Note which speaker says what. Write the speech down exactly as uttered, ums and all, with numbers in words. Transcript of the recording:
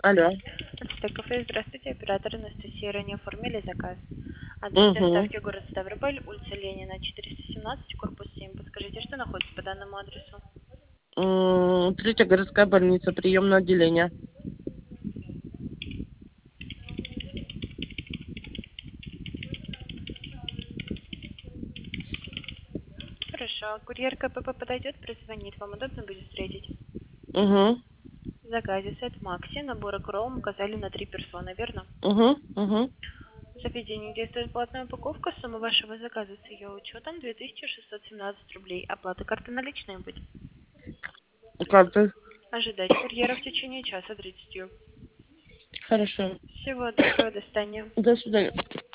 Speaker 1: Алло.
Speaker 2: Ацтек кафе, здравствуйте, оператор Анастасия, ранее оформили заказ. Адрес
Speaker 1: Угу.
Speaker 2: доставки город Ставрополь, улица Ленина, четыреста семнадцать, корпус семь. Подскажите, что находится по данному адресу?
Speaker 1: М, Третья городская больница, приемное отделение.
Speaker 2: Хорошо, курьер КПП подойдет, прозвонит, вам удобно будет встретить?
Speaker 1: Угу.
Speaker 2: В заказе сет Макси, набор Кром указали на три персоны, верно?
Speaker 1: Угу. Угу.
Speaker 2: В заведении действует платная упаковка, сумма вашего заказа с ее учетом две тысячи шестьсот семнадцать рублей. Оплата карты наличные будет.
Speaker 1: Карты.
Speaker 2: Ожидать курьера в течение часа тридцати.
Speaker 1: Хорошо.
Speaker 2: Всего доброго, до свидания.
Speaker 1: До свидания.